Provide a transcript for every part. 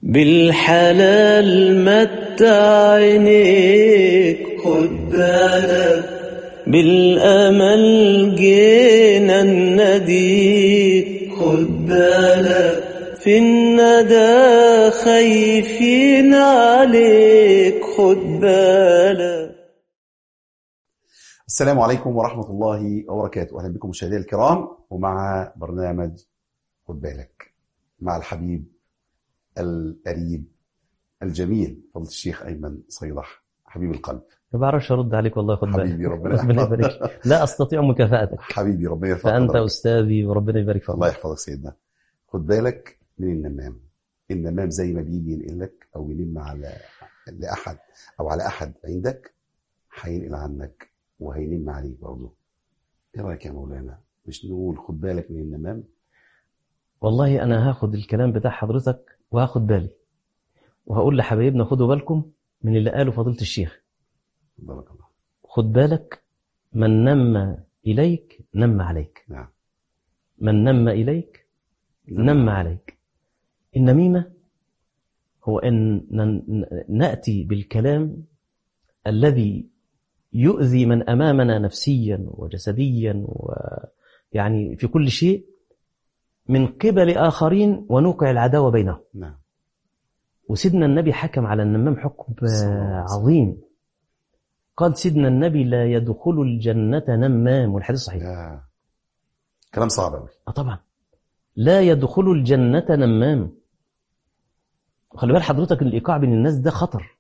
بالحلال متع عينيك خد بالك، بالأمل جينا نديك خد بالك، في الندى خايفين عليك خد بالك. السلام عليكم ورحمة الله وبركاته. أهلا بكم مشاهدينا الكرام ومع برنامج خد بالك مع الحبيب القريب الجميل فضيلة الشيخ أيمن صيدح حبيب القلب. ما بعرفش ارد عليك والله. خد بالك حبيبي ربنا يبارك. لا استطيع مكافأتك حبيبي ربنا يرفع فانت قدرك. استاذي وربنا يبارك فيك. الله يحفظك سيدنا. خد بالك من النمام زي ما بيجي ينقلك او ينم على لاحد او على احد عندك هينقل عنك وهينم عليك برضه. ايه رايك يا مولانا؟ مش نقول خد بالك من النمام؟ والله انا هاخد الكلام بتاع حضرتك وهاخد بالي وهقول لحبايبنا خدوا بالكم من اللي قاله فضيلة الشيخ. بارك الله. خد بالك، من نم إليك نم عليك. نعم. من نم إليك نم عليك. النميمة هو أن نأتي بالكلام الذي يؤذي من أمامنا نفسيا وجسديا ويعني في كل شيء من قبل آخرين ونوقع العداوة بينهم. نعم. وسيدنا النبي حكم على النمام حكم عظيم. قال سيدنا النبي لا يدخل الجنة نمام، والحديث صحيح. كلام صعب قوي. طبعا لا يدخل الجنة نمام. خلي بال حضرتك ان الايقاع بين الناس ده خطر.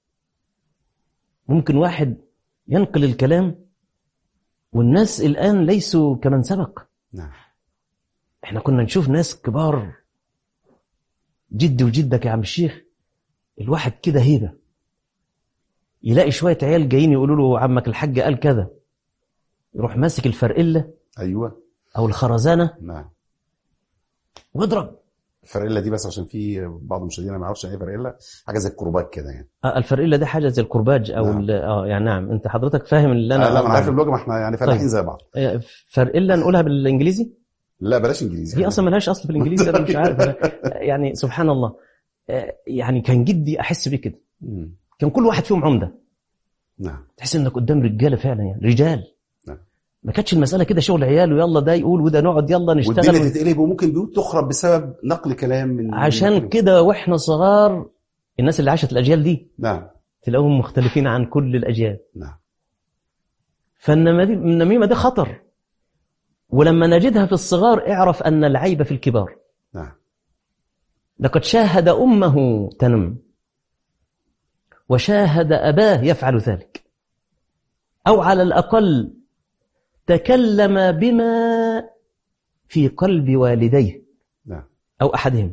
ممكن واحد ينقل الكلام والناس الآن ليسوا كمن سبق. نعم. احنا كنا نشوف ناس كبار جدي وجدك يا عم الشيخ، الواحد كده هيبة، يلاقي شوية عيال جايين يقولوا له عمك الحاج قال كذا، يروح ماسك الفرقلة ايوه او الخرزانة. نعم. واضرب الفرقله دي بس عشان في بعض المشاهدين ما يعرفش ايه فرقله، حاجه زي الكروبات كده يعني. الفرقلة دي حاجة زي الكرباج او نعم. يعني نعم انت حضرتك فاهم اللي انا لا انا عارف اللغه، ما احنا يعني فلاحين طيب. زي بعض. فرقلة نقولها بالانجليزي؟ لا بلاش انجليزي. هي اصلا ملهاش اصل في الانجليزي. انا مش عارف يعني سبحان الله. يعني كان جدي احس بيه كده. كان كل واحد فيهم عمده. نعم. تحس انك قدام رجاله فعلا، يعني رجال. نعم. ما كانتش المساله كده شغل عيال ويلا ده يقول وده نقعد يلا نشتغل والدنيا تتقلب وممكن بيوت تخرب بسبب نقل كلام من عشان كده واحنا صغار الناس اللي عاشت الاجيال دي نعم تلاقوهم مختلفين عن كل الاجيال. نعم. فالنميمه دي خطر، ولما نجدها في الصغار اعرف ان العيب في الكبار. نعم. لقد شاهد امه تنم وشاهد اباه يفعل ذلك، او على الاقل تكلم بما في قلب والديه. نعم. أو أحدهم.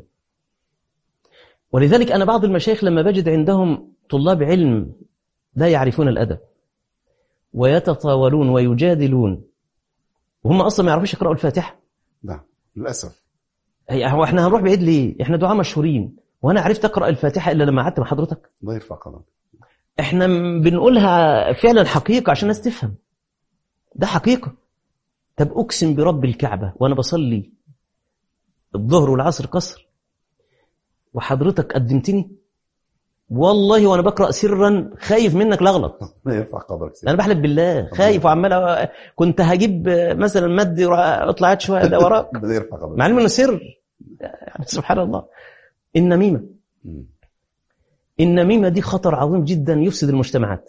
ولذلك أنا بعض المشايخ لما بجد عندهم طلاب علم لا يعرفون الأدب ويتطاولون ويجادلون وهم أصلا ما يعرفوش يقرأوا الفاتحة. نعم للأسف. هو احنا هنروح بعيد ليه؟ احنا دعاء مشهورين، وأنا عرفت أقرأ الفاتحة إلا لما قعدت مع حضرتك. الله يرفع قدرك. احنا بنقولها فعلا حقيقة عشان الناس تفهم، ده حقيقة. طب أقسم برب الكعبة وأنا بصلي الظهر والعصر قصر وحضرتك قدمتني والله وانا بقرأ سرا خايف منك لغلط. الله يرفع قدرك. انا بحلف بالله خايف وعمال كنت هجيب مثلا مد اطلعت شويه ده وراك. الله يرفع قدرك. مع انه سر يعني سبحان الله. النميمه دي خطر عظيم جدا يفسد المجتمعات.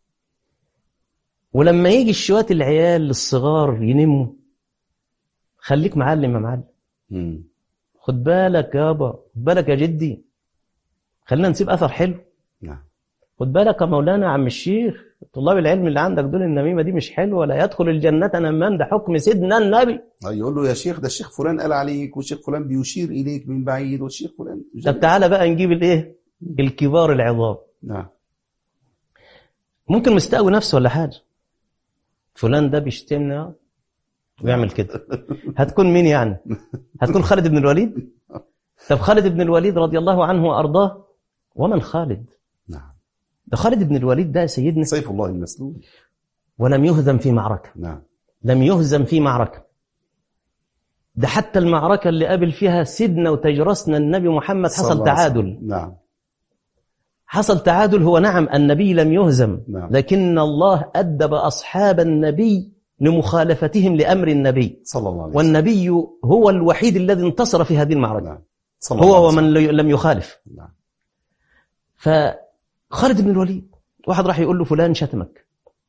ولما يجي الشوات العيال الصغار ينموا خليك معلم يا معلم. خد بالك يابا، خد بالك يا جدي، خلينا نسيب أثر حلو. نعم. خد بالك يا مولانا عم الشيخ، طلاب العلم اللي عندك دول النميمة دي مش حلوة، لا يدخل الجنة نمام، ده حكم سيدنا النبي. يقول له يا شيخ ده الشيخ فلان قال عليك والشيخ فلان بيشير إليك من بعيد والشيخ فلان. طب تعالى بقى نجيب الايه الكبار العظام. نعم. ممكن مستقوي نفسه ولا حاجة، فلان ده بيشتمنا ويعمل كده. هتكون مين يعني؟ هتكون خالد بن الوليد؟ طب خالد بن الوليد رضي الله عنه وأرضاه، ومن خالد؟ نعم. ده خالد بن الوليد ده سيدنا سيف الله المسلول، ولم يهزم في معركة. نعم. لم يهزم في معركة. ده حتى المعركة اللي قابل فيها سيدنا وتجرسنا النبي محمد حصل تعادل. نعم. حصل تعادل. هو نعم النبي لم يهزم، نعم. لكن الله أدب أصحاب النبي لمخالفتهم لأمر النبي، صلى الله عليه وسلم. والنبي هو الوحيد الذي انتصر في هذه المعركة. نعم. صلى الله عليه هو وسلم. ومن لم يخالف. نعم. فخالد بن الوليد واحد راح يقول له فلان شتمك،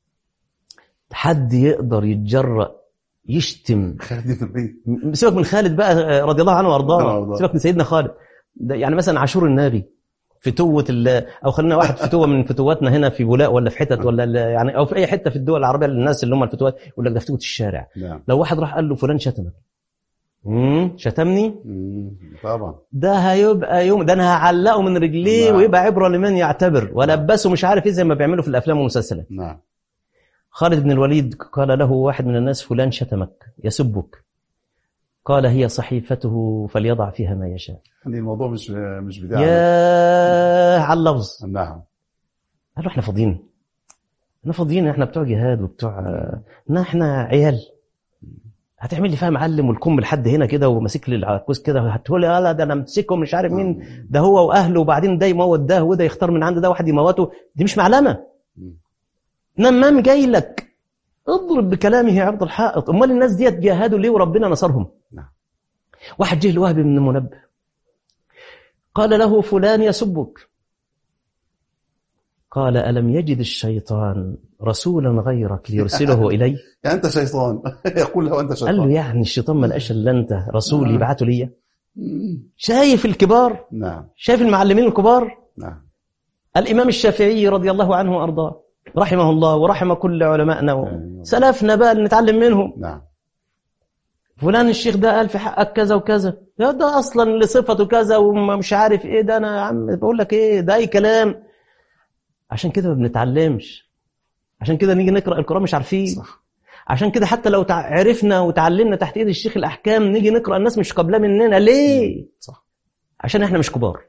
حد يقدر يتجرأ يشتم؟ خالد بن الوليد. سيبك من خالد بقى رضي الله عنه وارضاه، الله. سيبك من سيدنا خالد. ده يعني مثلا عاشور النبي، فتوة او خلينا واحد فتوة من فتواتنا هنا في بولاق ولا في حتت ولا يعني او في اي حته في الدول العربيه، للناس اللي هم الفتوات يقول لك ده فتوة الشارع. نعم. لو واحد راح قال له فلان شتمك، شتمني، طبعا ده هيبقى يوم، ده انا هعلقه من رجليه. نعم. ويبقى عبره لمن يعتبر، ولبسه مش عارف ايه زي ما بيعملوا في الافلام والمسلسلات. نعم. خالد بن الوليد قال له واحد من الناس فلان شتمك يسبك، قال هي صحيفته فليضع فيها ما يشاء. يعني الموضوع مش بتاعنا. يا على اللفظ. نعم. قالوا احنا فاضيين، احنا بتوع جهاد وبتوع احنا عيال. هتعمل لي فيها معلم والكم لحد هنا كده وماسك لي العكوز كده، هتقول لي لا ده انا امسكه مش عارف مين ده هو واهله، وبعدين ده يموت ده وده يختار من عند ده واحد يموته. دي مش معلمه. نمام جاي لك اضرب بكلامه عرض الحائط. امال الناس ديت جاهدوا ليه وربنا نصرهم؟ نعم. واحد جه لوهب بن منبه قال له فلان يسبك، قال ألم يجد الشيطان رسولا غيرك ليرسله إلي؟ يعني أنت شيطان. يقول له أنت شيطان. قال له يعني الشيطان ما لقاش إلا أنت رسول يبعته لي؟ شايف الكبار؟ نعم. شايف المعلمين الكبار؟ نعم. الإمام الشافعي رضي الله عنه وأرضاه رحمه الله ورحم كل علمائنا سلفنا بقى نتعلم منهم. نعم. فلان الشيخ ده قال في حقك كذا وكذا، يا ده أصلا لصفته كذا ومش عارف إيه ده. أنا يا عم بقول لك إيه ده أي كلام. عشان كده ما بنتعلمش، عشان كده نيجي نقرأ القرآن مش عارفين. صح. عشان كده حتى لو عرفنا وتعلمنا تحت ايد الشيخ الأحكام نيجي نقرأ الناس مش قبلها مننا. ليه؟ صح. عشان احنا مش كبار.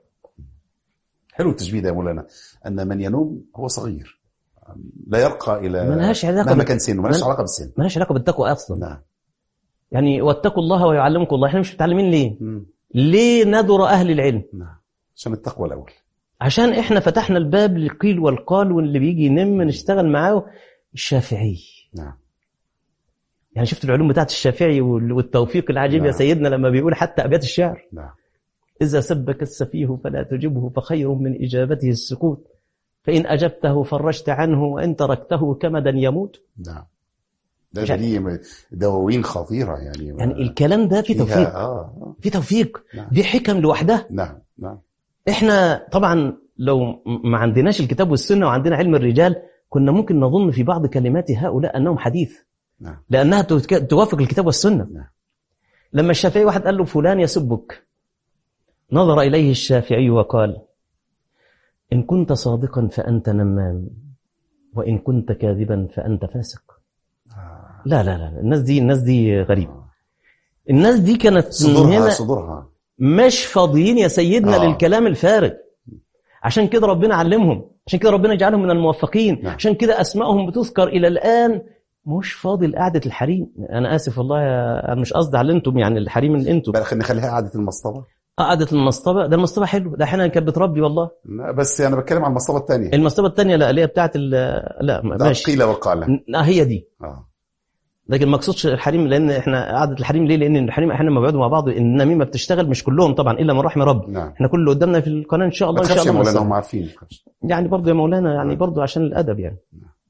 حلو التشبيه ده يا مولانا، أن من ينوم هو صغير لا يرقى إلى ملهاش علاقة مهما كان سنه، ملهاش علاقة بالسن. ملهاش علاقة بالتقوى أصلا. نعم. يعني واتقوا الله ويعلمكم الله. احنا مش متعلمين ليه؟ ليه ندر أهل العلم؟ نعم. عشان التقوى الأول. عشان احنا فتحنا الباب للقيل والقال، واللي بيجي ينم نشتغل معاه. الشافعي. نعم. يعني شفت العلوم بتاعت الشافعي والتوفيق العجيب. نعم. يا سيدنا لما بيقول حتى أبيات الشعر. نعم. إذا سبك السفيه فلا تجبه فخير من إجابته السكوت، فإن أجبته فرجت عنه وإن تركته كمدا يموت. نعم. ده ليه دواوين خطيرة يعني الكلام ده فيه توفيق. في توفيق. نعم. دي حكم لوحدها. نعم. نعم. إحنا طبعا لو ما عندناش الكتاب والسنة وعندنا علم الرجال كنا ممكن نظن في بعض كلمات هؤلاء أنهم حديث. نعم. لأنها توافق الكتاب والسنة. نعم. لما الشافعي واحد قال له فلان يسبك، نظر إليه الشافعي وقال إن كنت صادقا فأنت نمام، وإن كنت كاذبا فأنت فاسق. لا لا لا، الناس دي غريبة. الناس دي كانت صدورها مش فاضيين يا سيدنا للكلام الفارغ. عشان كده ربنا علمهم، عشان كده ربنا جعلهم من الموفقين. نعم. عشان كده أسمائهم بتذكر إلى الآن. مش فاضي لقعدة الحريم. أنا آسف والله، أنا مش قصدي على أنتم، يعني الحريم اللي أنتم بقى نخليها قعدة المصطبة. قعدة المصطبة. ده المصطبة حلو، ده احيانا كانت بتربي والله. بس أنا بتكلم عن المصطبة الثانية. المصطبة الثانية لا، اللي هي بتاعت لا ماشي. قيل وقال. هي دي. لكن ما اقصدش الحريم، لان احنا قعده الحريم ليه؟ لان الحريم احيانا لما بيقعدوا مع بعض النميمه بتشتغل، مش كلهم طبعا الا من رحم ربي. نعم. احنا كل اللي قدامنا في القناه ان شاء الله ان شاء الله مولانا هم عارفين يعني برضه يا مولانا، يعني برضه عشان الادب يعني.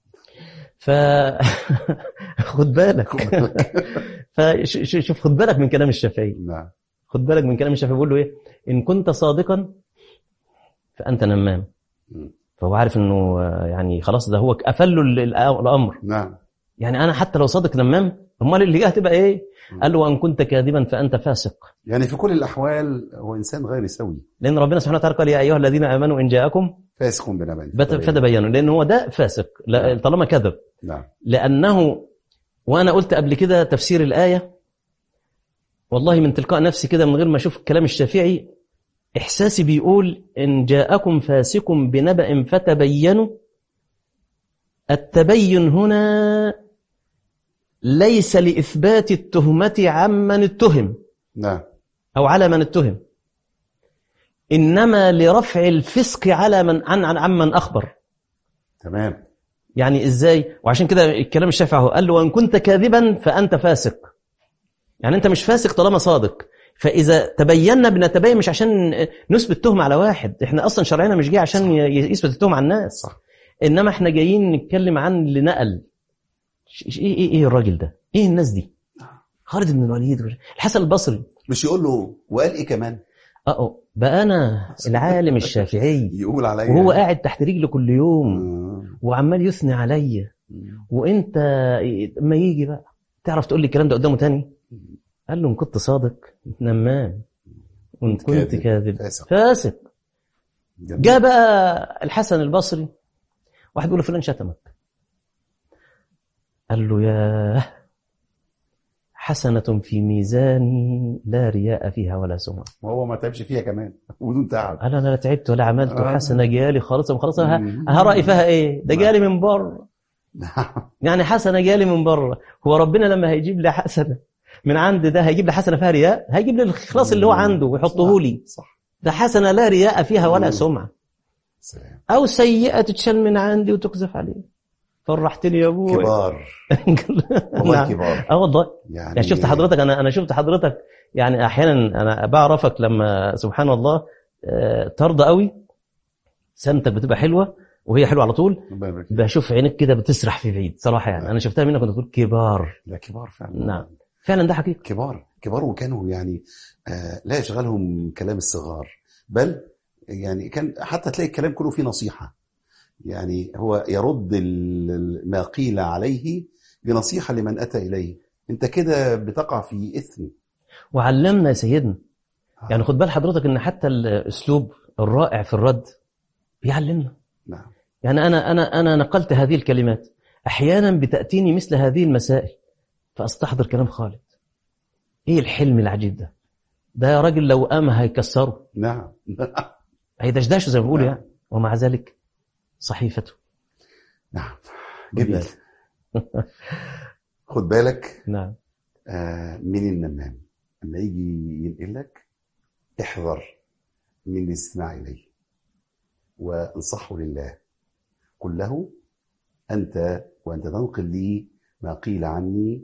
خد بالك. شوف خد بالك من كلام الشافعي. نعم. خد بالك من كلام الشافعي. بيقول له ايه؟ ان كنت صادقا فانت نمام. فهو عارف انه يعني خلاص ده هو قفل له الامر. نعم. يعني أنا حتى لو صادق نمام، امال اللي جاء تبقى إيه؟ قال له وأن كنت كاذبا فأنت فاسق. يعني في كل الأحوال هو إنسان غير سوي. لأن ربنا سبحانه وتعالى قال يا أيها الذين آمنوا إن جاءكم فاسق بنبأ فتبينوا، لأن هو ده فاسق طالما كذب. نعم. لأنه وأنا قلت قبل كده تفسير الآية والله من تلقاء نفسي كده من غير ما أشوف كلام الشافعي، إحساسي بيقول إن جاءكم فاسق بنبأ فتبينوا. التبين هنا ليس لإثبات التهمة عمن اتهم. نعم. أو على من اتهم، إنما لرفع الفسق على من عمن أخبر. تمام. يعني إزاي؟ وعشان كده الكلام الشافعي قال له وإن كنت كاذبا فأنت فاسق. يعني أنت مش فاسق طالما صادق. فإذا تبينا بنتبين مش عشان نثبت تهم على واحد، إحنا أصلا شرعنا مش جاي عشان يثبت التهم على الناس. صح. إنما إحنا جايين نتكلم عن اللي نقل. إيه الراجل ده؟ إيه الناس دي؟ خالد بن الوليد، الحسن البصري. مش يقول له وقال إيه كمان؟ بقى أنا العالم الشافعي يقول عليا وهو قاعد تحت رجله كل يوم وعمال يثني عليا، وانت ما يجي بقى تعرف تقول لي الكلام ده قدامه تاني؟ قال له ان كنت صادق نمام وان كنت كاذب فاسق. جاء بقى الحسن البصري، واحد يقول له فلان شتمك، قال له يا حسنة في ميزاني لا رياء فيها ولا سمعة. وهو ما تعبش فيها كمان بدون تعب. قال انا لا تعبت ولا عملت، حسنة جالي خلاص هرأي فيها ايه؟ ده جالي من بره. يعني حسنة جالي من بره. هو ربنا لما هيجيب لي حسنة من عند ده هيجيب لي حسنة فيها رياء؟ هيجيب لي الإخلاص اللي هو عنده ويحطه لي. صح. ده حسنة لا رياء فيها ولا سمعة. أو سيئة تتشال من عندي وتقذف عليه. فرحتني يا ابوي. كبار. والله كبار. والله. يعني شفت حضرتك، أنا شفت حضرتك. يعني أحيانا أنا بعرفك لما سبحان الله ترضى قوي، سمتك بتبقى حلوة وهي حلوة على طول، بشوف عينك كده بتسرح في بعيد صراحة. يعني أنا شفتها منك كنت تقول كبار. لا كبار فعلا. نعم فعلا ده حقيقي. كبار وكانوا يعني لا يشغلهم كلام الصغار، بل يعني كان حتى تلاقي الكلام كله فيه نصيحة. يعني هو يرد ما قيل عليه بنصيحة لمن أتى إليه. أنت كده بتقع في إثم. وعلمنا يا سيدنا. يعني خد بال حضرتك إن حتى الأسلوب الرائع في الرد بيعلمنا. نعم. يعني أنا نقلت هذه الكلمات، أحيانا بتأتيني مثل هذه المسائل فأستحضر كلام خالد. إيه الحلم العجيب ده؟ ده يا راجل لو قام هيكسره. نعم. هيدشدشه زي ما بيقولوا يعني، ومع ذلك صحيفته. نعم. جميل. خد بالك. نعم. من النمام لما يجي ينقل لك احذر من الاستماع إليه وانصحه لله. قل له أنت وأنت تنقل لي ما قيل عني.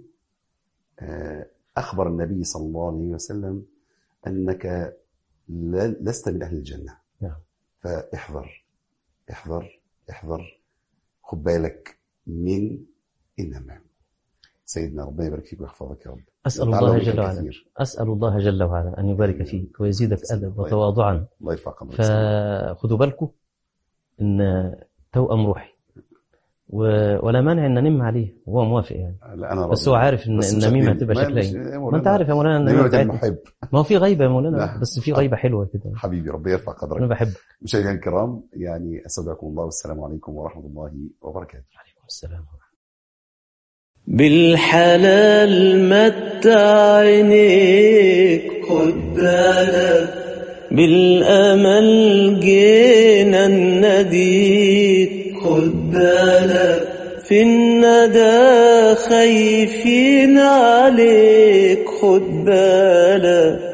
أخبر النبي صلى الله عليه وسلم أنك لست من أهل الجنة. نعم. فاحذر احذر احذر. خد بالك من النمام. سيدنا ربنا يبارك فيك ويحفظك يا رب. أسأل الله جل وعلا أن يبارك فيك ويزيدك أدب وتواضعا. الله يرفع قدرك. فخذوا بالكم إن توأم روحي ولا مانع إن ننم عليه وهو موافق يعني. لا أنا بس هو عارف إن النميمة هتبقى شكلها. ما أنت عارف يا مولانا النميمة المحب. ما هو في غيبة يا مولانا، بس في غيبة حلوة كده. حبيبي ربنا يرفع قدرك. أنا بحبك. مشاهدينا الكرام يعني أستودعكم الله والسلام عليكم ورحمة الله وبركاته. عليكم السلام. بالحلال متع عينيك خد بالك، بالأمل جينا نديك خد بالك، في الندى خايفين عليك خد بالك،